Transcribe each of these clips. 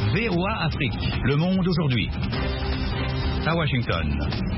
VOA Afrique, le monde aujourd'hui. À Washington.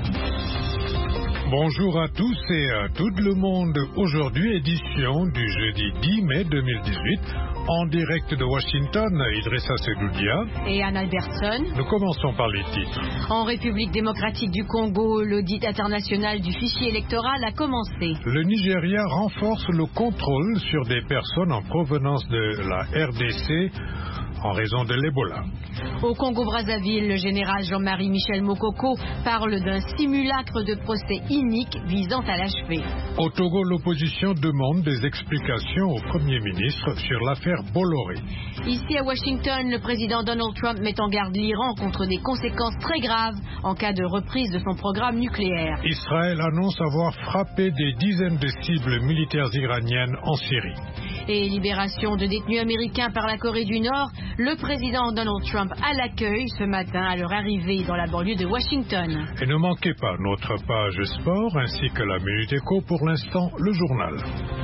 Bonjour à tous et à tout le monde. Aujourd'hui, édition du jeudi 10 mai 2018. En direct de Washington, Idrissa Sedoudia et Anne Albertson. Nous commençons par les titres. En République démocratique du Congo, l'audit international du fichier électoral a commencé. Le Nigeria renforce le contrôle sur des personnes en provenance de la RDC en raison de l'Ebola. Au Congo-Brazzaville, le général Jean-Marie Michel Mokoko parle d'un simulacre de procès inique visant à l'achever. Au Togo, l'opposition demande des explications au Premier ministre sur l'affaire Bolloré. Ici à Washington, le président Donald Trump met en garde l'Iran contre des conséquences très graves en cas de reprise de son programme nucléaire. Israël annonce avoir frappé des dizaines de cibles militaires iraniennes en Syrie. Et libération de détenus américains par la Corée du Nord, le président Donald Trump à l'accueil ce matin à leur arrivée dans la banlieue de Washington. Et ne manquez pas notre page sport ainsi que la Minute Éco, pour l'instant le journal.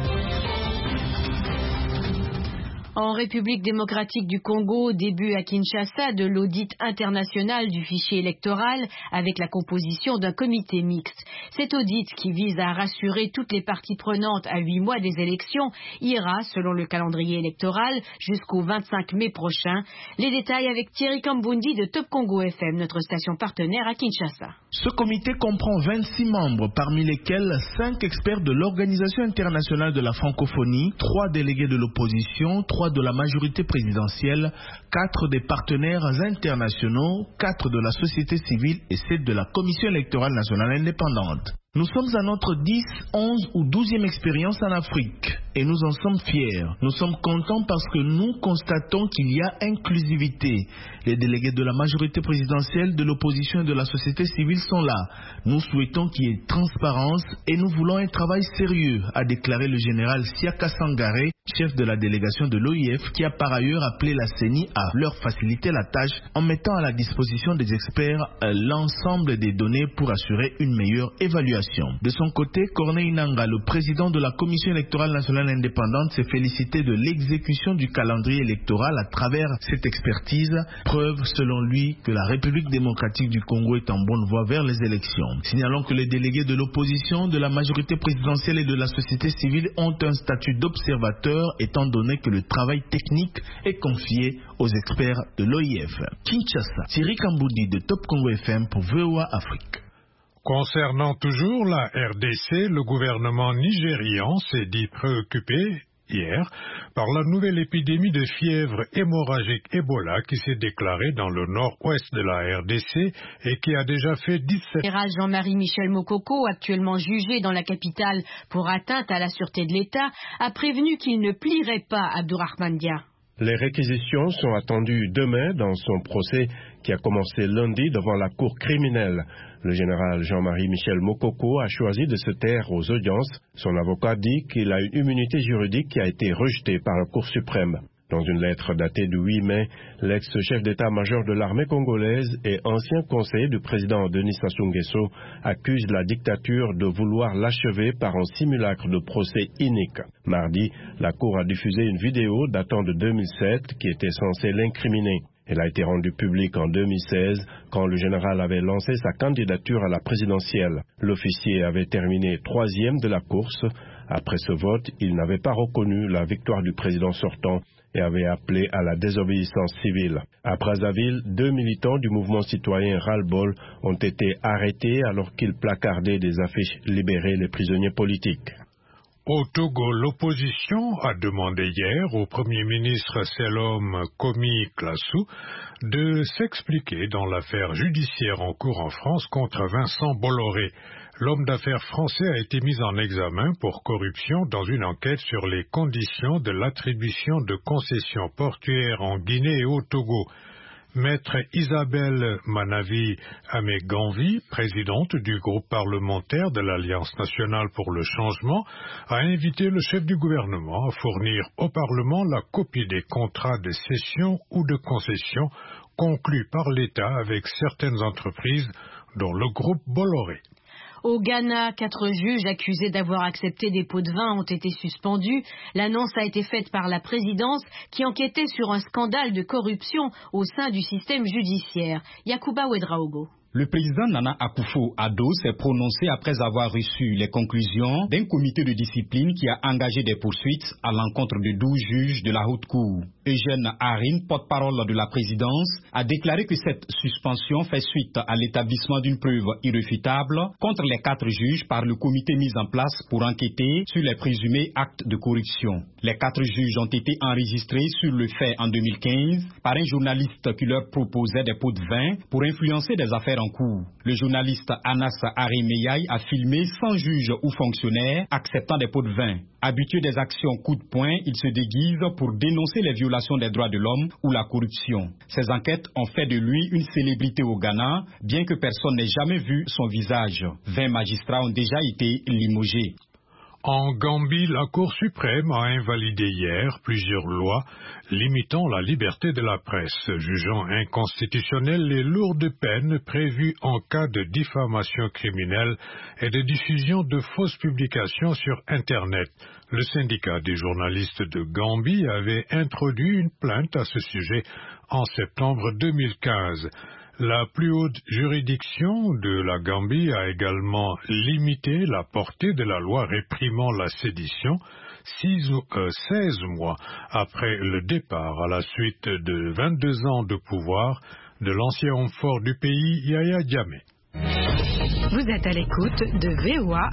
En République démocratique du Congo, début à Kinshasa de l'audit international du fichier électoral avec la composition d'un comité mixte. Cet audit, qui vise à rassurer toutes les parties prenantes à 8 mois des élections, ira, selon le calendrier électoral, jusqu'au 25 mai prochain. Les détails avec Thierry Kambundi de Top Congo FM, notre station partenaire à Kinshasa. Ce comité comprend 26 membres, parmi lesquels 5 experts de l'Organisation internationale de la francophonie, 3 délégués de l'opposition, 3 de la majorité présidentielle, 4 des partenaires internationaux, 4 de la société civile et 7 de la Commission électorale nationale indépendante. Nous sommes à notre 10, 11 ou 12e expérience en Afrique et nous en sommes fiers. Nous sommes contents parce que nous constatons qu'il y a inclusivité. Les délégués de la majorité présidentielle, de l'opposition et de la société civile sont là. Nous souhaitons qu'il y ait transparence et nous voulons un travail sérieux, a déclaré le général Siaka Sangaré, chef de la délégation de l'OIF, qui a par ailleurs appelé la CENI à leur faciliter la tâche en mettant à la disposition des experts l'ensemble des données pour assurer une meilleure évaluation. De son côté, Corneille Nangaa, le président de la Commission électorale nationale indépendante, s'est félicité de l'exécution du calendrier électoral à travers cette expertise, preuve selon lui que la République démocratique du Congo est en bonne voie vers les élections. Signalons que les délégués de l'opposition, de la majorité présidentielle et de la société civile ont un statut d'observateur étant donné que le travail technique est confié aux experts de l'OIF. Kinshasa, Thierry Kambundi de Top Congo FM pour VOA Afrique. Concernant toujours la RDC, le gouvernement nigérian s'est dit préoccupé hier par la nouvelle épidémie de fièvre hémorragique Ebola qui s'est déclarée dans le nord-ouest de la RDC et qui a déjà fait 17... Le général Jean-Marie Michel Mokoko, actuellement jugé dans la capitale pour atteinte à la sûreté de l'État, a prévenu qu'il ne plierait pas Abdourahmane Dia. Les réquisitions sont attendues demain dans son procès qui a commencé lundi devant la cour criminelle. Le général Jean-Marie Michel Mokoko a choisi de se taire aux audiences. Son avocat dit qu'il a une immunité juridique qui a été rejetée par la Cour suprême. Dans une lettre datée du 8 mai, l'ex-chef d'état-major de l'armée congolaise et ancien conseiller du président Denis Sassou Nguesso accuse la dictature de vouloir l'achever par un simulacre de procès inique. Mardi, la Cour a diffusé une vidéo datant de 2007 qui était censée l'incriminer. Elle a été rendue publique en 2016 quand le général avait lancé sa candidature à la présidentielle. L'officier avait terminé 3e de la course. Après ce vote, il n'avait pas reconnu la victoire du président sortant et avait appelé à la désobéissance civile. À Brazzaville, 2 militants du mouvement citoyen Ras-le-Bol ont été arrêtés alors qu'ils placardaient des affiches « Libérer les prisonniers politiques ». Au Togo, l'opposition a demandé hier au Premier ministre Selom Komi Klassou de s'expliquer dans l'affaire judiciaire en cours en France contre Vincent Bolloré. L'homme d'affaires français a été mis en examen pour corruption dans une enquête sur les conditions de l'attribution de concessions portuaires en Guinée et au Togo. Maître Isabelle Manavi Ameganvi, présidente du groupe parlementaire de l'Alliance nationale pour le changement, a invité le chef du gouvernement à fournir au Parlement la copie des contrats de cession ou de concession conclus par l'État avec certaines entreprises, dont le groupe Bolloré. Au Ghana, 4 juges accusés d'avoir accepté des pots de vin ont été suspendus. L'annonce a été faite par la présidence qui enquêtait sur un scandale de corruption au sein du système judiciaire. Yakuba Ouedraogo. Le président Nana Akufo-Addo s'est prononcé après avoir reçu les conclusions d'un comité de discipline qui a engagé des poursuites à l'encontre de 12 juges de la haute cour. Eugène Harin, porte-parole de la présidence, a déclaré que cette suspension fait suite à l'établissement d'une preuve irréfutable contre les 4 juges par le comité mis en place pour enquêter sur les présumés actes de corruption. Les 4 juges ont été enregistrés sur le fait en 2015 par un journaliste qui leur proposait des pots de vin pour influencer des affaires en cours. Le journaliste Anas Arimeyai a filmé 100 juges ou fonctionnaires acceptant des pots de vin. Habitué des actions coup de poing, il se déguise pour dénoncer les violations des droits de l'homme ou la corruption. Ces enquêtes ont fait de lui une célébrité au Ghana, bien que personne n'ait jamais vu son visage. 20 magistrats ont déjà été limogés. En Gambie, la Cour suprême a invalidé hier plusieurs lois limitant la liberté de la presse, jugeant inconstitutionnelles les lourdes peines prévues en cas de diffamation criminelle et de diffusion de fausses publications sur Internet. Le syndicat des journalistes de Gambie avait introduit une plainte à ce sujet en septembre 2015. La plus haute juridiction de la Gambie a également limité la portée de la loi réprimant la sédition 16 mois après le départ à la suite de 22 ans de pouvoir de l'ancien homme fort du pays, Yahya Jammeh. Vous êtes à l'écoute de VOA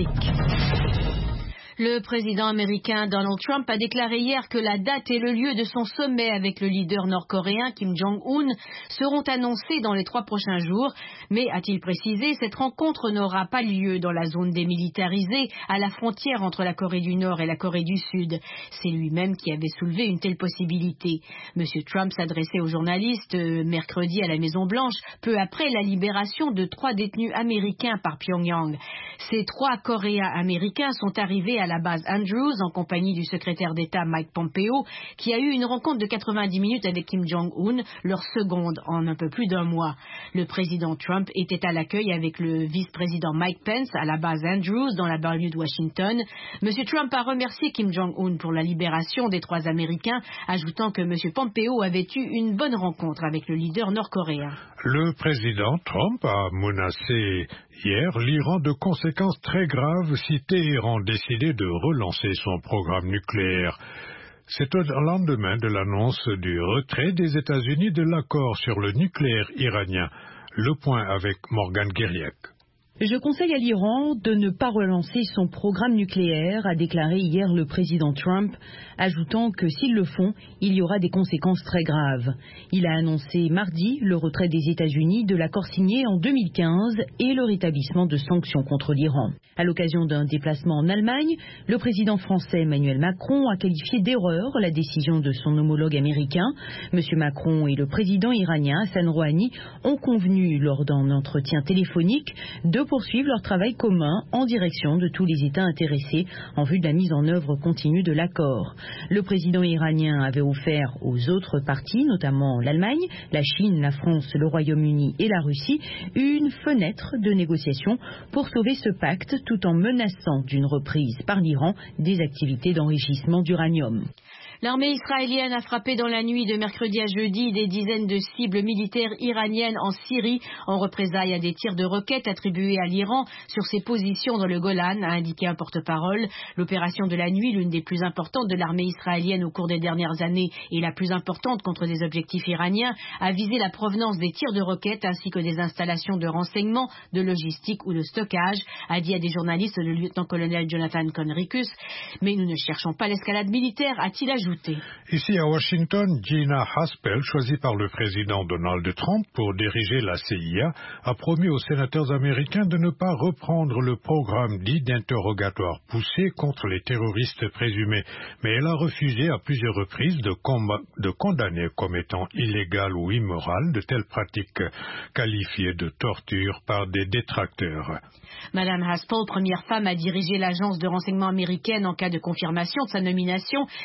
Afrique. Le président américain Donald Trump a déclaré hier que la date et le lieu de son sommet avec le leader nord-coréen Kim Jong-un seront annoncés dans les 3 prochains jours. Mais, a-t-il précisé, cette rencontre n'aura pas lieu dans la zone démilitarisée à la frontière entre la Corée du Nord et la Corée du Sud. C'est lui-même qui avait soulevé une telle possibilité. M. Trump s'adressait aux journalistes mercredi à la Maison-Blanche, peu après la libération de 3 détenus américains par Pyongyang. Ces 3 Coréens américains sont arrivés à la base Andrews en compagnie du secrétaire d'État Mike Pompeo qui a eu une rencontre de 90 minutes avec Kim Jong-un, leur seconde en un peu plus d'1 mois. Le président Trump était à l'accueil avec le vice-président Mike Pence à la base Andrews dans la banlieue de Washington. M. Trump a remercié Kim Jong-un pour la libération des 3 Américains, ajoutant que M. Pompeo avait eu une bonne rencontre avec le leader nord-coréen. Le président Trump a menacé hier l'Iran de conséquences très graves si Téhéran décidait de relancer son programme nucléaire. C'est au lendemain de l'annonce du retrait des États-Unis de l'accord sur le nucléaire iranien. Le point avec Morgane Guériac. Je conseille à l'Iran de ne pas relancer son programme nucléaire, a déclaré hier le président Trump, ajoutant que s'ils le font, il y aura des conséquences très graves. Il a annoncé mardi le retrait des États-Unis de l'accord signé en 2015 et le rétablissement de sanctions contre l'Iran. À l'occasion d'un déplacement en Allemagne, le président français Emmanuel Macron a qualifié d'erreur la décision de son homologue américain. M. Macron et le président iranien Hassan Rouhani ont convenu lors d'un entretien téléphonique de poursuivre leur travail commun en direction de tous les États intéressés en vue de la mise en œuvre continue de l'accord. Le président iranien avait offert aux autres parties, notamment l'Allemagne, la Chine, la France, le Royaume-Uni et la Russie, une fenêtre de négociation pour sauver ce pacte tout en menaçant d'une reprise par l'Iran des activités d'enrichissement d'uranium. L'armée israélienne a frappé dans la nuit de mercredi à jeudi des dizaines de cibles militaires iraniennes en Syrie en représailles à des tirs de roquettes attribués à l'Iran sur ses positions dans le Golan, a indiqué un porte-parole. L'opération de la nuit, l'une des plus importantes de l'armée israélienne au cours des dernières années et la plus importante contre des objectifs iraniens, a visé la provenance des tirs de roquettes ainsi que des installations de renseignement, de logistique ou de stockage, a dit à des journalistes le lieutenant-colonel Jonathan Conricus. Mais nous ne cherchons pas l'escalade militaire, a-t-il ajouté. Ici à Washington, Gina Haspel, choisie par le président Donald Trump pour diriger la CIA, a promis aux sénateurs américains de ne pas reprendre le programme dit d'interrogatoire poussé contre les terroristes présumés. Mais elle a refusé à plusieurs reprises de condamner comme étant illégales ou immorales de telles pratiques qualifiées de torture par des détracteurs. Madame Haspel, première femme à diriger l'agence de renseignement américaine en cas de confirmation de sa nomination, dépose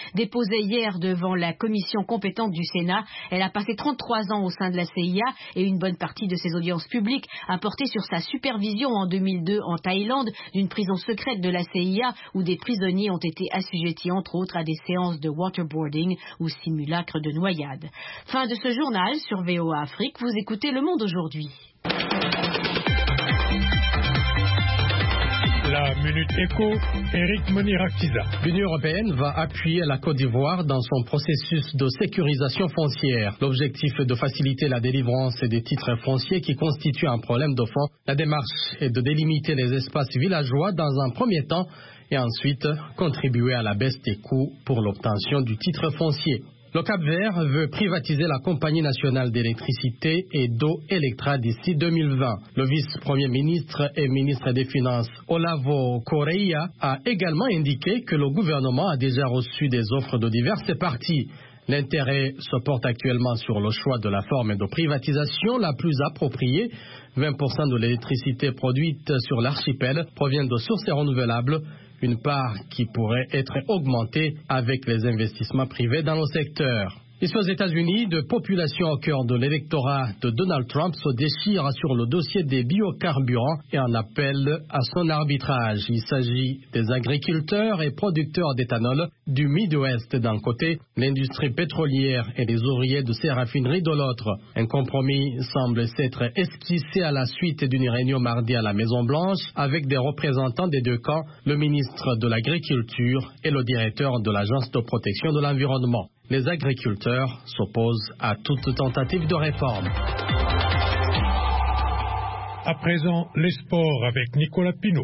s'exposait hier devant la commission compétente du Sénat. Elle a passé 33 ans au sein de la CIA et une bonne partie de ses audiences publiques a porté sur sa supervision en 2002 en Thaïlande d'une prison secrète de la CIA où des prisonniers ont été assujettis entre autres à des séances de waterboarding ou simulacres de noyade. Fin de ce journal sur VOA Afrique. Vous écoutez Le Monde aujourd'hui. La Minute Éco, Eric Monirakiza. L'Union européenne va appuyer la Côte d'Ivoire dans son processus de sécurisation foncière. L'objectif est de faciliter la délivrance des titres fonciers qui constituent un problème de fond. La démarche est de délimiter les espaces villageois dans un premier temps et ensuite contribuer à la baisse des coûts pour l'obtention du titre foncier. Le Cap-Vert veut privatiser la Compagnie nationale d'électricité et d'eau Electra d'ici 2020. Le vice-premier ministre et ministre des Finances, Olavo Correia, a également indiqué que le gouvernement a déjà reçu des offres de diverses parties. L'intérêt se porte actuellement sur le choix de la forme de privatisation la plus appropriée. 20% de l'électricité produite sur l'archipel provient de sources renouvelables, une part qui pourrait être augmentée avec les investissements privés dans le secteur. Ici aux États-Unis, de populations au cœur de l'électorat de Donald Trump se déchirent sur le dossier des biocarburants et en appellent à son arbitrage. Il s'agit des agriculteurs et producteurs d'éthanol du Midwest d'un côté, l'industrie pétrolière et les ouvriers de ces raffineries de l'autre. Un compromis semble s'être esquissé à la suite d'une réunion mardi à la Maison-Blanche avec des représentants des deux camps, le ministre de l'Agriculture et le directeur de l'Agence de protection de l'environnement. Les agriculteurs s'opposent à toute tentative de réforme. À présent, les sports avec Nicolas Pinault.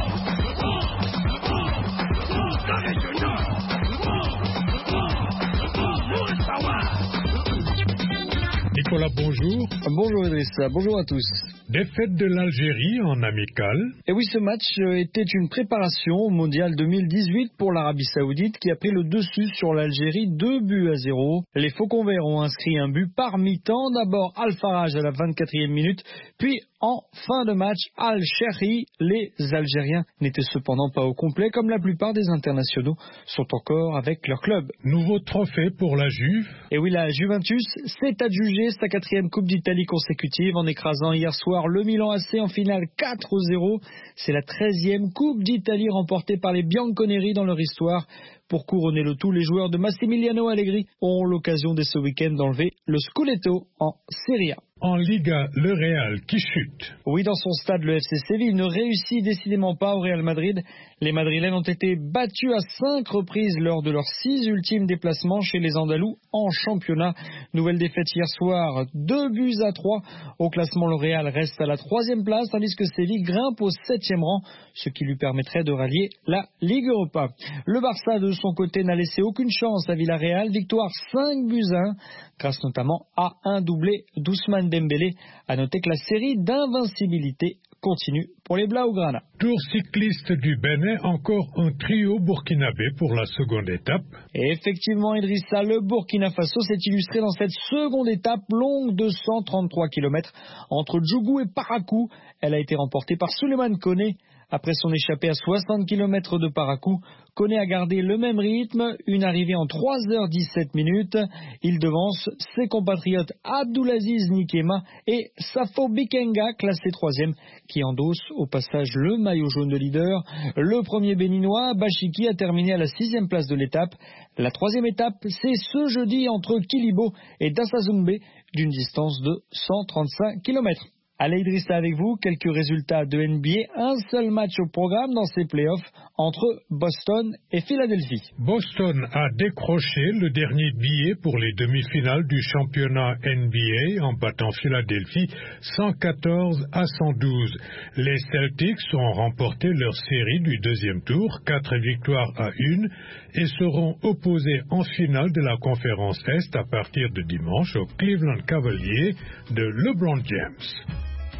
Nicolas, bonjour. Bonjour Idrissa, bonjour à tous. Défaite de l'Algérie en amical. Et oui, ce match était une préparation au Mondial 2018 pour l'Arabie Saoudite qui a pris le dessus sur l'Algérie 2-0. Les Faucons Verts ont inscrit un but par mi-temps. D'abord Al-Faraj à la 24e minute, puis en fin de match Al-Sherhi. Les Algériens n'étaient cependant pas au complet comme la plupart des internationaux sont encore avec leur club. Nouveau trophée pour la Juve. Et oui, la Juventus s'est adjugée sa 4e Coupe d'Italie consécutive en écrasant hier soir le Milan AC en finale 4-0. C'est la 13e Coupe d'Italie remportée par les Bianconeri dans leur histoire. Pour couronner le tout, les joueurs de Massimiliano Allegri auront l'occasion dès ce week-end d'enlever le Scudetto en Serie A. En Liga, le Real qui chute. Oui, dans son stade, le FC Séville ne réussit décidément pas au Real Madrid. Les Madrilènes ont été battus à 5 reprises lors de leurs 6 ultimes déplacements chez les Andalous en championnat. Nouvelle défaite hier soir, 2-3. Au classement, le Real reste à la 3e place, tandis que Séville grimpe au 7e rang, ce qui lui permettrait de rallier la Ligue Europa. Le Barça, de son côté, n'a laissé aucune chance à Villarreal. Victoire 5-1, grâce notamment à un doublé d'Ousmane Dembélé. À noter que la série d'invincibilité continue pour les Blaugrana. Tour cycliste du Bénin, encore un trio burkinabé pour la seconde étape. Et effectivement, Idrissa, le Burkina Faso s'est illustré dans cette seconde étape longue de 133 km entre Djougou et Parakou. Elle a été remportée par Souleymane Koné. Après son échappée à 60 km de Parakou, Koné a gardé le même rythme, une arrivée en 3h17 minutes. Il devance ses compatriotes Abdulaziz Nikema et Safo Bikenga, classé 3e, qui endosse au passage le maillot jaune de leader. Le premier béninois, Bachiki, a terminé à la 6e place de l'étape. La 3e étape, c'est ce jeudi entre Kilibo et Dassazumbe, d'une distance de 135 km. Allez Idrissa, avec vous, quelques résultats de NBA. Un seul match au programme dans ces playoffs entre Boston et Philadelphie. Boston a décroché le dernier billet pour les demi-finales du championnat NBA en battant Philadelphie 114-112. Les Celtics ont remporté leur série du deuxième tour, 4 victoires à 1, et seront opposés en finale de la conférence Est à partir de dimanche aux Cleveland Cavaliers de LeBron James.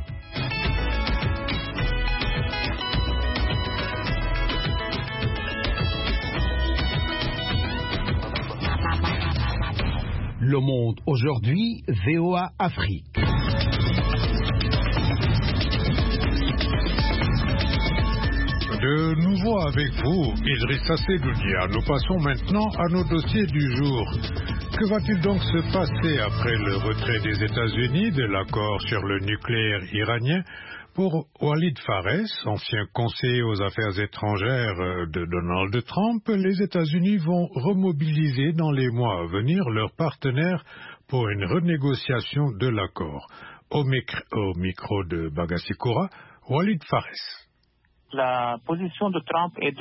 Le Monde aujourd'hui, VOA Afrique. De nouveau avec vous, Idrissa Seloudia. Nous passons maintenant à nos dossiers du jour. Que va-t-il donc se passer après le retrait des États-Unis de l'accord sur le nucléaire iranien? Pour Walid Pharres, ancien conseiller aux affaires étrangères de Donald Trump, les États-Unis vont remobiliser dans les mois à venir leurs partenaires pour une renégociation de l'accord. Au micro de Bagassi-Koura, Walid Pharres. La position de Trump est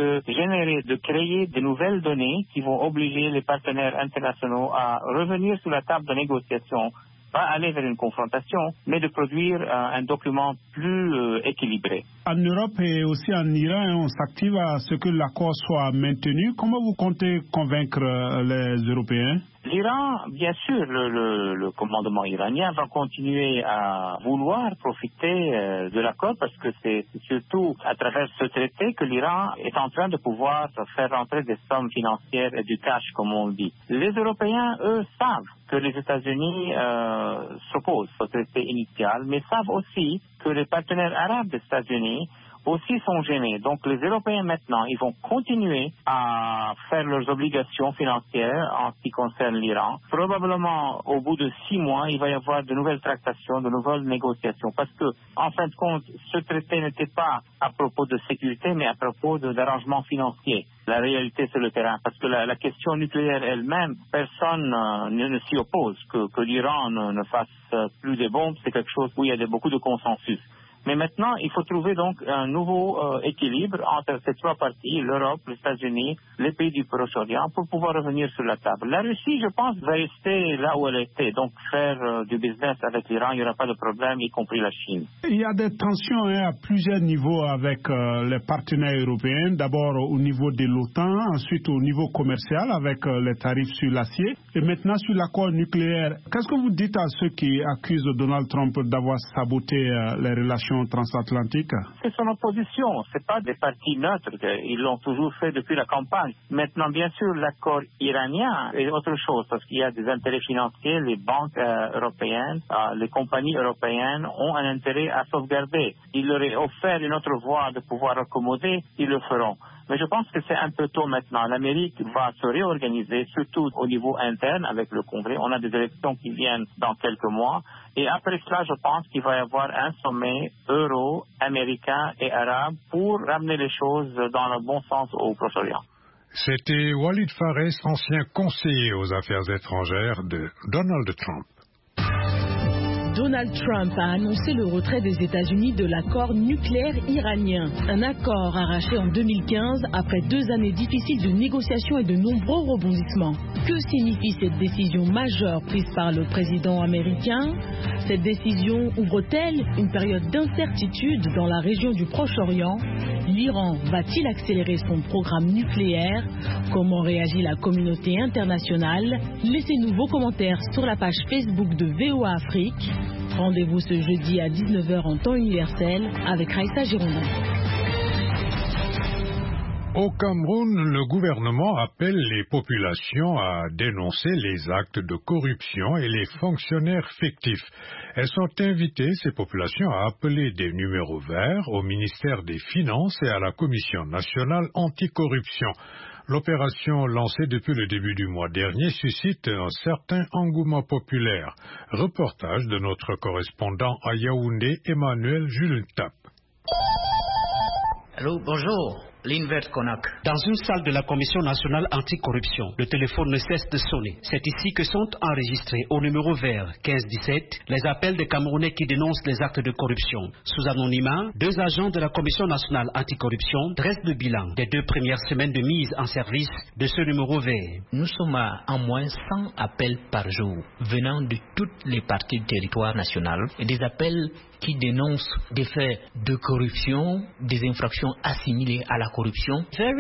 de créer de nouvelles données qui vont obliger les partenaires internationaux à revenir sur la table de négociation, pas aller vers une confrontation, mais de produire un document plus équilibré. En Europe et aussi en Iran, on s'active à ce que l'accord soit maintenu. Comment vous comptez convaincre les Européens? L'Iran, bien sûr, le commandement iranien va continuer à vouloir profiter de l'accord parce que c'est surtout à travers ce traité que l'Iran est en train de pouvoir faire rentrer des sommes financières et du cash, comme on dit. Les Européens, eux, savent que les États-Unis s'opposent au traité initial, mais savent aussi que les partenaires arabes des États-Unis aussi sont gênés. Donc les Européens maintenant, ils vont continuer à faire leurs obligations financières en ce qui concerne l'Iran. Probablement au bout de 6 mois, il va y avoir de nouvelles tractations, de nouvelles négociations parce que, en fin de compte, ce traité n'était pas à propos de sécurité, mais à propos d'arrangements financiers. La réalité sur le terrain, parce que la question nucléaire elle-même, personne ne s'y oppose. Que l'Iran ne fasse plus de bombes, c'est quelque chose où il y a beaucoup de consensus. Mais maintenant, il faut trouver donc un nouveau équilibre entre ces 3 parties, l'Europe, les États-Unis, les pays du Proche-Orient, pour pouvoir revenir sur la table. La Russie, je pense, va rester là où elle était, donc faire du business avec l'Iran, il n'y aura pas de problème, y compris la Chine. Il y a des tensions à plusieurs niveaux avec les partenaires européens, d'abord au niveau de l'OTAN, ensuite au niveau commercial avec les tarifs sur l'acier, et maintenant sur l'accord nucléaire. Qu'est-ce que vous dites à ceux qui accusent Donald Trump d'avoir saboté les relations transatlantique? C'est son opposition, c'est pas des partis neutres, ils l'ont toujours fait depuis la campagne. Maintenant, bien sûr, l'accord iranien est autre chose, parce qu'il y a des intérêts financiers, les banques européennes, les compagnies européennes ont un intérêt à sauvegarder. Ils leur ont offert une autre voie de pouvoir accommoder, ils le feront. Mais je pense que c'est un peu tôt maintenant. L'Amérique va se réorganiser, surtout au niveau interne avec le Congrès. On a des élections qui viennent dans quelques mois. Et après cela, je pense qu'il va y avoir un sommet euro-américain et arabe pour ramener les choses dans le bon sens au Proche-Orient. C'était Walid Pharres, ancien conseiller aux affaires étrangères de Donald Trump. Donald Trump a annoncé le retrait des États-Unis de l'accord nucléaire iranien. Un accord arraché en 2015 après 2 années difficiles de négociations et de nombreux rebondissements. Que signifie cette décision majeure prise par le président américain? Cette décision ouvre-t-elle une période d'incertitude dans la région du Proche-Orient? L'Iran va-t-il accélérer son programme nucléaire? Comment réagit la communauté internationale? Laissez-nous vos commentaires sur la page Facebook de VOA Afrique. Rendez-vous ce jeudi à 19h en temps universel avec Raïssa Girondin. Au Cameroun, le gouvernement appelle les populations à dénoncer les actes de corruption et les fonctionnaires fictifs. Elles sont invitées, ces populations, à appeler des numéros verts au ministère des Finances et à la Commission nationale anticorruption. L'opération lancée depuis le début du mois dernier suscite un certain engouement populaire. Reportage de notre correspondant à Yaoundé, Emmanuel Julentap. Allô, bonjour. L'Invert Konak. Dans une salle de la Commission nationale anticorruption, le téléphone ne cesse de sonner. C'est ici que sont enregistrés au numéro vert 1517 les appels des Camerounais qui dénoncent les actes de corruption. Sous anonymat, 2 agents de la Commission nationale anticorruption dressent le bilan des 2 premières semaines de mise en service de ce numéro vert. Nous sommes à en moins 100 appels par jour venant de toutes les parties du territoire national et des appels qui dénoncent des faits de corruption, des infractions assimilées à la corruption?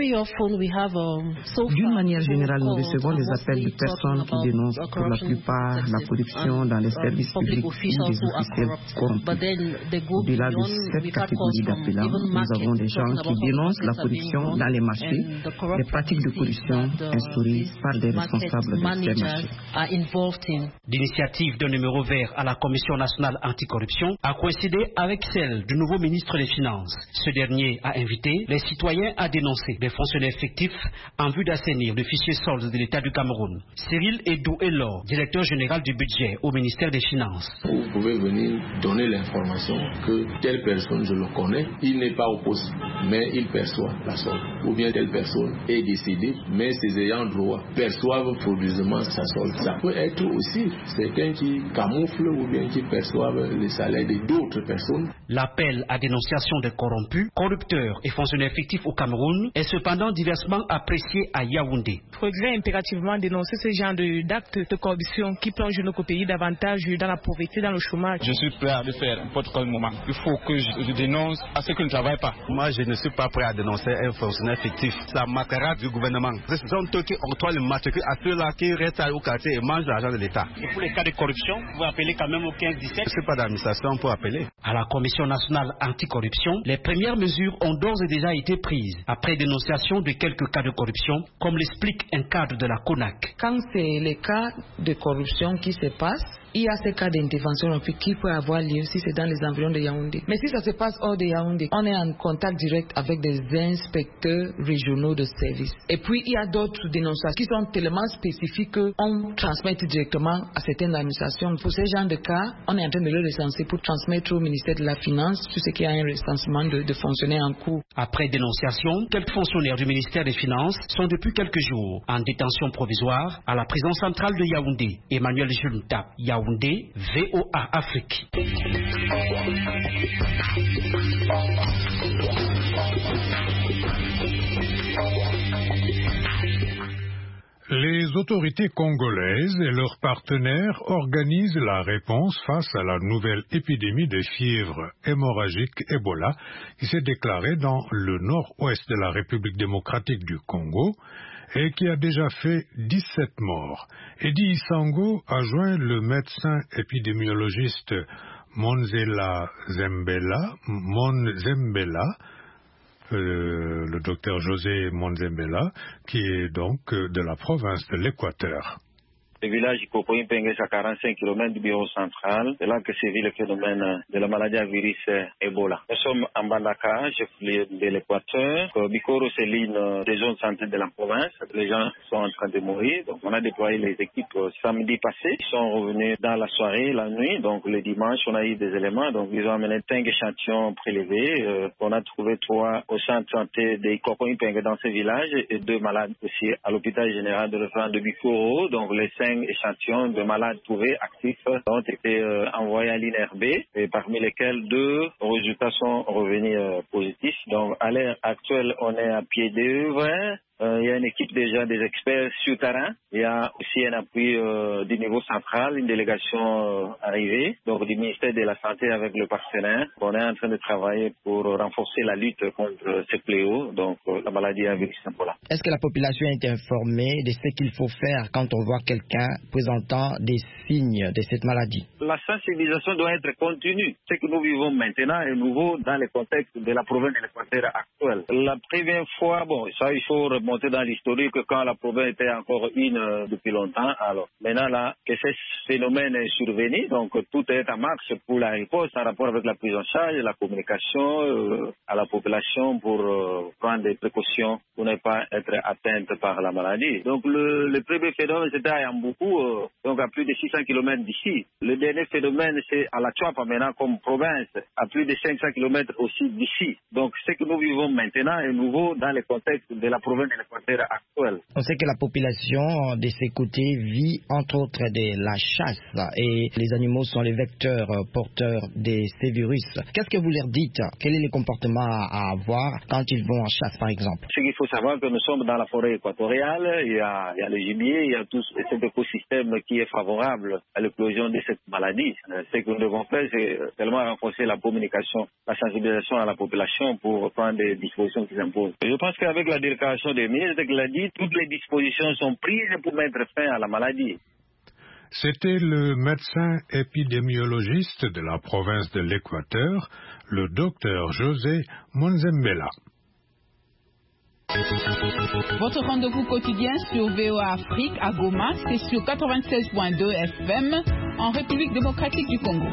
D'une manière générale, nous recevons des appels de personnes qui dénoncent pour la plupart la corruption dans les services publics ou des officiels corrompus. Au-delà de cette catégorie d'appelants, nous avons des gens qui dénoncent la corruption dans les marchés, les pratiques de corruption instaurées par des responsables de ces marchés. L'initiative d'un numéro vert à la Commission nationale anticorruption a coïncidé avec celle du nouveau ministre des Finances. Ce dernier a invité les citoyens à dénoncer des fonctionnaires fictifs en vue d'assainir le fichier solde de l'État du Cameroun. Cyril Edou-Elor, directeur général du budget au ministère des Finances. Vous pouvez venir donner l'information que telle personne, je le connais, il n'est pas au poste, mais il perçoit la solde. Ou bien telle personne est décédée, mais ses ayants droit perçoivent provisoirement sa solde. Ça peut être aussi certains qui camouflent ou bien qui perçoivent les salaires d'autres personnes. L'appel à dénonciation des corrompus, corrupteurs et fonctionnaires fictifs au Cameroun est cependant diversement apprécié à Yaoundé. Il faudrait impérativement dénoncer ce genre d'actes de corruption qui plongent notre pays davantage dans la pauvreté, dans le chômage. Je suis prêt à le faire n'importe quel moment. Il faut que je dénonce à ceux qui ne travaillent pas. Moi, je ne suis pas prêt à dénoncer un fonctionnaire fictif. Ça marquera du gouvernement. Ce sont eux qui octroient le matricule à ceux-là qui restent au quartier et mangent l'argent de l'État. Et pour les cas de corruption, vous appelez quand même au 15-17. Je ne suis pas d'administration pour appeler. À la Commission nationale anticorruption, les premières mesures ont d'ores et déjà été prises après dénonciation de quelques cas de corruption, comme l'explique un cadre de la CONAC. Quand c'est les cas de corruption qui se passent, il y a ces cas d'intervention qui peuvent avoir lieu si c'est dans les environs de Yaoundé. Mais si ça se passe hors de Yaoundé, on est en contact direct avec des inspecteurs régionaux de service. Et puis, il y a d'autres dénonciations qui sont tellement spécifiques qu'on transmet directement à certaines administrations. Pour ces genres de cas, on est en train de le recenser pour transmettre au ministère de la Finance tout ce qui a un recensement de fonctionnaires en cours. Après dénonciation, quelques fonctionnaires du ministère des Finances sont depuis quelques jours en détention provisoire à la prison centrale de Yaoundé. Emmanuel Junta, Yaoundé, VOA Afrique. Les autorités congolaises et leurs partenaires organisent la réponse face à la nouvelle épidémie de fièvre hémorragique Ebola qui s'est déclarée dans le nord-ouest de la République démocratique du Congo et qui a déjà fait 17 morts. Eddie Isango a joint le médecin épidémiologiste Monzela Zembela, le docteur José Monzembela, qui est donc de la province de l'Équateur. Le village Kokoïmpeng est à 45 km du bureau central. C'est là que sévit le phénomène de la maladie à virus Ebola. Nous sommes en Bandaka, chef-lieu de l'Équateur. Bikoro, c'est l'une des zones santé de la province. Les gens sont en train de mourir. Donc, on a déployé les équipes samedi passé. Ils sont revenus dans la soirée, la nuit. Donc, le dimanche, on a eu des éléments. Donc, ils ont amené 5 échantillons prélevés. On a trouvé 3 au centre de santé de Kokoïmpeng dans ce village et 2 malades aussi à l'hôpital général de référence de Bikoro. Donc, les 5 échantillons de malades trouvés actifs ont été envoyés à l'INRB et parmi lesquels 2 résultats sont revenus positifs. Donc à l'heure actuelle, on est à pied d'œuvre. Il y a une équipe déjà des experts sur terrain. Il y a aussi un appui du niveau central, une délégation arrivée, donc du ministère de la Santé avec le partenaire. On est en train de travailler pour renforcer la lutte contre ce fléau, donc la maladie à virus Ebola. Est-ce que la population est informée de ce qu'il faut faire quand on voit quelqu'un présentant des signes de cette maladie? La sensibilisation doit être continue. Ce que nous vivons maintenant est nouveau dans le contexte de la province de l'Équateur actuelle. La première fois, ça il faut remonter dans l'historique quand la province était encore une depuis longtemps. Alors maintenant là, que ce phénomène est survenu, donc tout est en marche pour la réponse en rapport avec la prise en charge, la communication à la population pour prendre des précautions pour ne pas être atteinte par la maladie. Donc le premier phénomène c'était à Yamboukou, donc à plus de 600 km d'ici. Le dernier phénomène c'est à la Tchouapa maintenant comme province, à plus de 500 km aussi d'ici. Donc ce que nous vivons maintenant est nouveau dans le contexte de la province de l'Équateur actuel. On sait que la population de ces côtés vit entre autres de la chasse et les animaux sont les vecteurs porteurs de ces virus. Qu'est-ce que vous leur dites? Quel est le comportement à avoir quand ils vont en chasse par exemple? Ce qu'il faut savoir que nous sommes dans la forêt équatoriale, il y a le gibier, il y a tout cet écosystème qui est favorable à l'éclosion de cette maladie. Ce que nous devons faire, c'est seulement renforcer la communication, la sensibilisation à la population pour prendre des dispositions qui s'imposent. Je pense qu'avec la déclaration des ministres, il a dit, toutes les dispositions sont prises pour mettre fin à la maladie. C'était le médecin épidémiologiste de la province de l'Équateur, le docteur José Monzembela. Votre rendez-vous quotidien sur VOA Afrique à Goma, c'est sur 96.2 FM en République démocratique du Congo.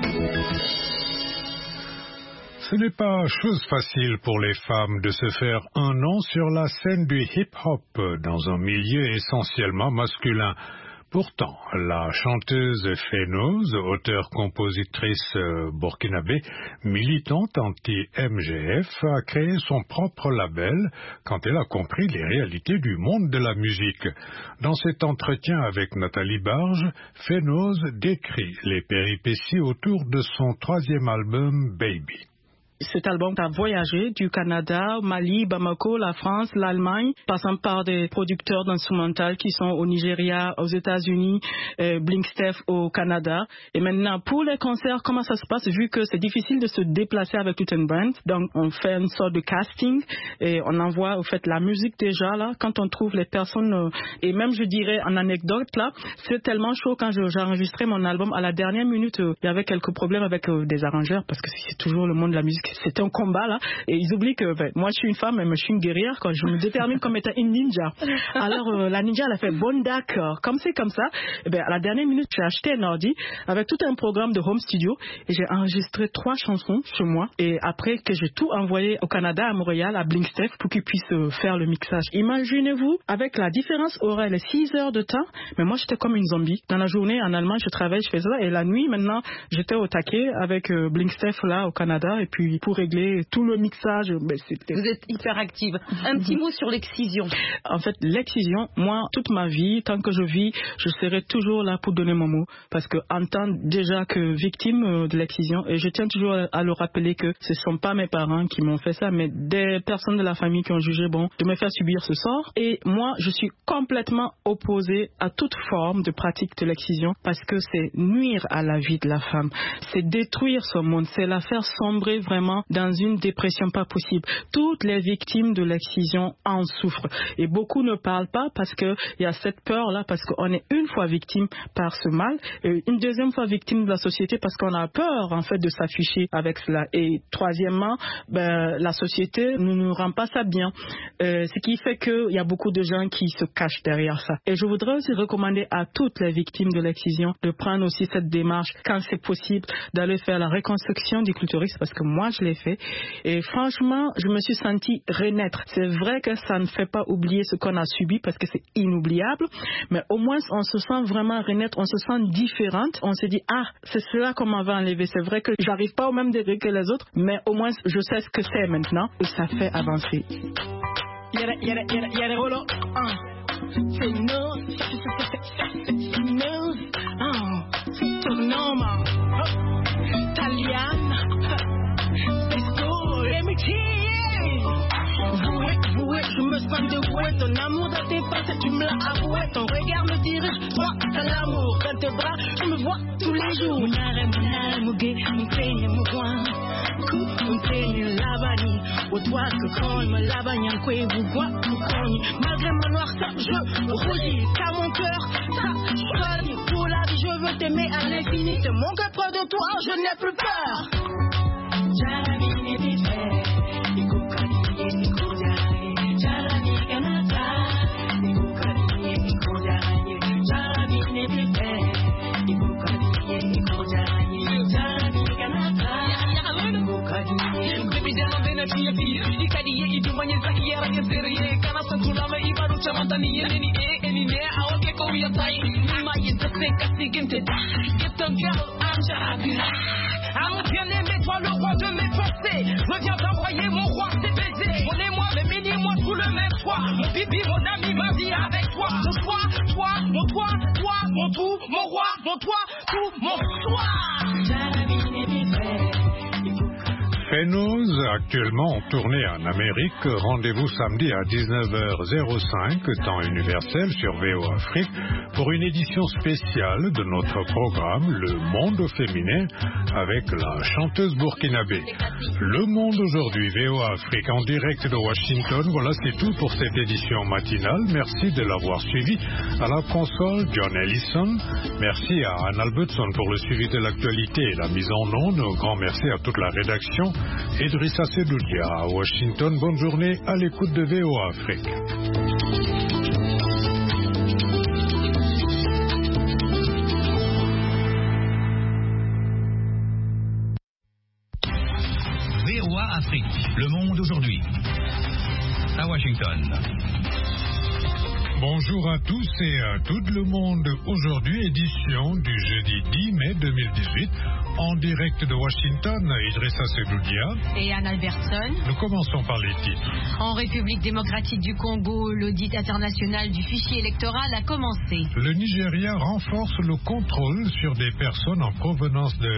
Ce n'est pas chose facile pour les femmes de se faire un nom sur la scène du hip-hop dans un milieu essentiellement masculin. Pourtant, la chanteuse Phénose, auteure-compositrice burkinabé, militante anti-MGF, a créé son propre label quand elle a compris les réalités du monde de la musique. Dans cet entretien avec Nathalie Barge, Phénose décrit les péripéties autour de son 3e album Baby. Cet album a voyagé du Canada, Mali, Bamako, la France, l'Allemagne, passant par des producteurs d'instrumental qui sont au Nigeria, aux États-Unis, Blink Steph au Canada. Et maintenant, pour les concerts, comment ça se passe? Vu que c'est difficile de se déplacer avec tout un band, donc on fait une sorte de casting et on envoie au fait la musique déjà là. Quand on trouve les personnes, et même je dirais en anecdote là, c'est tellement chaud quand j'ai enregistré mon album à la dernière minute, il y avait quelques problèmes avec des arrangeurs parce que c'est toujours le monde de la musique. C'était un combat là et ils oublient que moi je suis une femme mais je suis une guerrière quand je me détermine comme étant une ninja. Alors la ninja elle a fait bon d'accord comme c'est comme ça. Et à la dernière minute j'ai acheté un ordi avec tout un programme de home studio et j'ai enregistré 3 chansons chez moi et après que j'ai tout envoyé au Canada à Montréal à Blink Steph pour qu'ils puissent faire le mixage. Imaginez-vous avec la différence horaire les 6 heures de temps mais moi j'étais comme une zombie. Dans la journée en Allemagne je travaille je fais ça et la nuit maintenant j'étais au taquet avec Blink Steph là au Canada et puis pour régler tout le mixage. Vous êtes hyper active. Un petit mot sur l'excision. En fait, l'excision, moi, toute ma vie, tant que je vis, je serai toujours là pour donner mon mot. Parce que en tant déjà que victime de l'excision, et je tiens toujours à le rappeler que ce ne sont pas mes parents qui m'ont fait ça, mais des personnes de la famille qui ont jugé bon de me faire subir ce sort. Et moi, je suis complètement opposée à toute forme de pratique de l'excision parce que c'est nuire à la vie de la femme. C'est détruire son monde. C'est la faire sombrer vraiment dans une dépression pas possible. Toutes les victimes de l'excision en souffrent. Et beaucoup ne parlent pas parce qu'il y a cette peur-là, parce qu'on est une fois victime par ce mal, et une deuxième fois victime de la société parce qu'on a peur en fait de s'afficher avec cela. Et troisièmement, la société ne nous rend pas ça bien. Ce qui fait qu'il y a beaucoup de gens qui se cachent derrière ça. Et je voudrais aussi recommander à toutes les victimes de l'excision de prendre aussi cette démarche, quand c'est possible, d'aller faire la reconstruction du clitoris, parce que moi je l'ai fait. Et franchement, je me suis sentie renaître. C'est vrai que ça ne fait pas oublier ce qu'on a subi parce que c'est inoubliable, mais au moins on se sent vraiment renaître, on se sent différente. On se dit, c'est cela qu'on m'avait enlevé. C'est vrai que j'arrive pas au même degré que les autres, mais au moins je sais ce que c'est maintenant et ça fait avancer. Je me sens de ouais, ton amour dans tes pas, tu me l'as avoué, ton regard me dirige, toi, t'as l'amour, dans tes bras, je me vois tous les jours. Munare, muge, mpene mouan, mpene labani, au toi que quand me labani, en quoi vous voit, moukoni, malgré ma noirceur, je rougis, car mon cœur, ça, soigne, pour la vie, je veux t'aimer à l'infini, c'est mon cœur près de toi, je n'ai plus peur. Jarabini bifé, ikukani, ikujari. I'm sois le roi de mes pensées. Je viens d'envoyer mon roi, c'est baiser. On est moi, mais mini-moi sous le même toit. Mon bibi, mon ami, ma vie avec toi. Mon toi, toi, mon toi, toi, mon tout, mon roi, mon toi, tout, mon soi. Phénose, actuellement en tournée en Amérique. Rendez-vous samedi à 19h05, temps universel sur VOA Afrique, pour une édition spéciale de notre programme Le Monde féminin avec la chanteuse burkinabé. Le Monde aujourd'hui, VOA Afrique en direct de Washington. Voilà, c'est tout pour cette édition matinale. Merci de l'avoir suivi. À la console, John Ellison. Merci à Anne Albertson pour le suivi de l'actualité et la mise en onde. Un grand merci à toute la rédaction. Idrissa Sedoudia à Washington. Bonne journée à l'écoute de VOA Afrique. VOA Afrique, le monde aujourd'hui. À Washington. Bonjour à tous et à tout le monde. Aujourd'hui, édition du jeudi 10 mai 2018. En direct de Washington, Idrissa Sedoudia et Anne Albertson. Nous commençons par les titres. En République démocratique du Congo, l'audit international du fichier électoral a commencé. Le Nigeria renforce le contrôle sur des personnes en provenance de